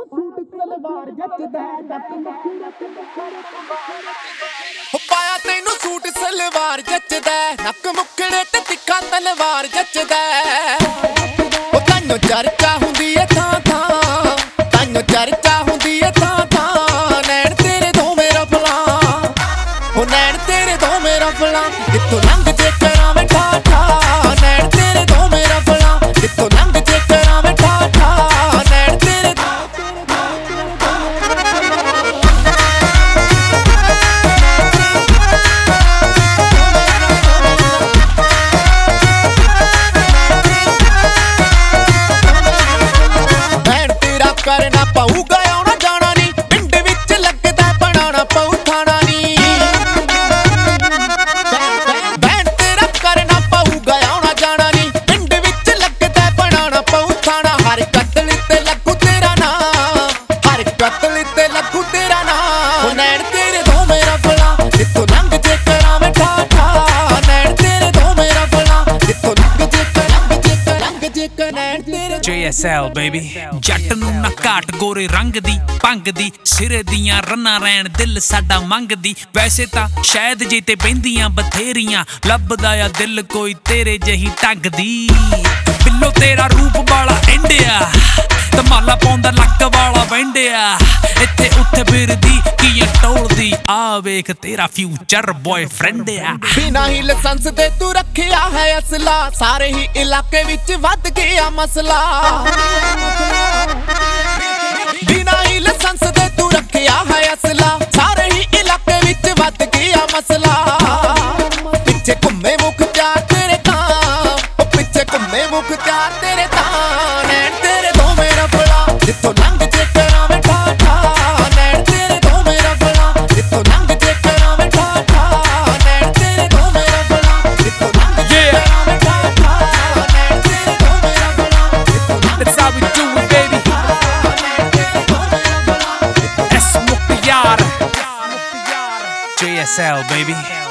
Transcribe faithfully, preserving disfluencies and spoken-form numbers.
ਤੈਨੂੰ ਸੂਟ ਸਲਵਾਰ ਜੱਚਦਾ ਨੱਕ ਮੁਖੜਾ ਤੇ ਹੋ ਪਾਇਆ ਤੈਨੂੰ ਸੂਟ ਸਲਵਾਰ ਜੱਚਦਾ ਨੱਕ ਮੁਖੜੇ ਤੇ ਤਿੱਖਾ ਤਲਵਾਰ ਜੱਚਦਾ ਉਹ ਤੈਨੂੰ ਚਰਚਾ ਹੁੰਦੀ ਏ ਥਾਂ ਥਾਂ ਤੈਨੂੰ ਚਰਚਾ ਹੁੰਦੀ ਏ ਥਾਂ ਥਾਂ ਨੈਣ ਤੇਰੇ ਦੋਵੇਂ ਰਫਲਾਂ ਉਹ ਨੈਣ ਤੇਰੇ ਦੋਵੇਂ ਰਫਲਾਂ ਕਿੱਥੋਂ ਲੰਘ ਜੇ ਕਰਾਂ ਮੈਂ ਠਾ ਠਾ ਨੈਣ ਤੇਰੇ ਦੋਵੇਂ ਰਫਲਾਂ ਕਿੱਥੋਂ ਲੰਘ ਜੇ ਕਰਾਂ ਮੈਂ ਠਾ ਠਾ ਨੈਣ ਤੇਰੇ ਕਰਨਾ ਪਊਗਾ ਆਉਣਾ ਜਾਣਾ ਨੀ ਪਿੰਡ ਵਿੱਚ ਲੱਗਦਾ ਬਣਾਉਣਾ ਪਊ ਥਾਣਾ ਨੀ ਬੈਂਡ ਤੇਰਾ ਕਰਨਾ ਪਊਗਾ ਆਉਣਾ ਜਾਣਾ ਨੀ ਪਿੰਡ ਵਿੱਚ ਲੱਗਦਾ ਬਣਾਉਣਾ ਪਊ ਥਾਣਾ ਹਰ ਕਤਲ ਤੇ ਲੱਗੂ ਤੇਰਾ ਨਾਂ ਹਰ ਕਤਲ ਤੇ ਲੱਗੂ ਤੇਰਾ ਨਾਂ ਨੈਣ ਤੇਰੇ ਦੋਵੇਂ ਰਫਲਾਂ ਜਿੱਥੋਂ ਲੰਘ ਜੇ ਕਰਾਂ ਮੈਂ ਠਾ ਠਾ ਨੈਣ ਤੇਰੇ ਦੋਵੇਂ ਰਫਲਾਂ ਜਿੱਥੋਂ ਲੰਘ ਜੇ ਲੰਘ ਜੇ ਲੰਘ ਜੇ ਨੈਣ ਤੇਰੇ J S L baby ਜੱਟ ਨੂੰ ਨਾ ਘਾਟ ਗੋਰੇ ਰੰਗ ਦੀ ਭੰਗ ਦੀ ਸਿਰੇ ਦੀਆਂ ਰੰਨਾਂ ਰਹਿਣ ਦਿਲ ਸਾਡਾ ਮੰਗਦੀ ਵੈਸੇ ਤਾਂ ਸ਼ਾਇਦ ਜੇ ਤੇ ਬਹਿੰਦੀਆਂ ਬਥੇਰੀਆਂ ਲੱਭਦਾ ਆ ਦਿਲ ਕੋਈ ਤੇਰੇ ਜਹੀ ਢੰਗ ਦੀ ਬਿੱਲੋ ਤੇਰਾ ਰੂਪ ਵਾਲਾ ਇੰਡੀਆ ਧਮਾਲਾ ਪਾਉਂਦਾ ਲੱਕ ਵਾਲਾ ਵੈਂਡਿਆ ਇੱਥੇ ਉੱਥੇ ਫਿਰਦੀ ਕੀ ਟੋਲਦੀ ਆ ਵੇਖ ਤੇਰਾ ਫਿਊਚਰ ਬॉयਫ੍ਰੈਂਡ ਆ ਬਿਨਾਂ ਹੀ ਲਾਇਸੈਂਸ ਤੇ ਤੂੰ ਰੱਖਿਆ ਹੈ ਅਸਲਾ ਸਾਰੇ ਹੀ ਇਲਾਕੇ ਵਿੱਚ ਵੱਧ ਗਿਆ ਮਸਲਾ ਬਿਨਾਂ ਹੀ ਲਾਇਸੈਂਸ ਤੇ ਤੂੰ ਰੱਖਿਆ ਹੈ ਅਸਲਾ ਸਾਰੇ ਹੀ ਇਲਾਕੇ ਵਿੱਚ ਵੱਧ ਗਿਆ ਮਸਲਾ ਪਿੱਛੇ ਘੁੰਮੇ ਮੁਖ ਪਿਆਰ ਤੇਰੇ ਤਾਂ ਉਹ ਪਿੱਛੇ ਘੁੰਮੇ ਮੁਖ ਪਿਆਰ ਤੇਰੇ ਤਾਂ ਨੈਣ ਤੇਰੇ ਦੋਵੇਂ ਰਫਲਾਂ ਜਿੱਥੋਂ ਲੰਘ ਜੇ ਕਰਾਂ ਮੈਂ ਠਾ ਠਾ ਨੈਣ ਤੇਰੇ ਦੋਵੇਂ ਰਫਲਾਂ ਜਿੱਥੋਂ ਲੰਘ ਜੇ ਕਰਾਂ ਮੈਂ ਠਾ ਠਾ ਨੈਣ ਤੇਰੇ ਦੋਵੇਂ ਰਫਲਾਂ ਜਿੱਥੋਂ ਲੰਘ ਜੇ ਕਰਾਂ ਮੈਂ ਠਾ ਠਾ ਨੈਣ ਤੇਰੇ ਦੋਵੇਂ ਰਫਲਾਂ ਜਿੱਥੋਂ ਲੰਘ That's how we do it baby S Mukhtar J S L baby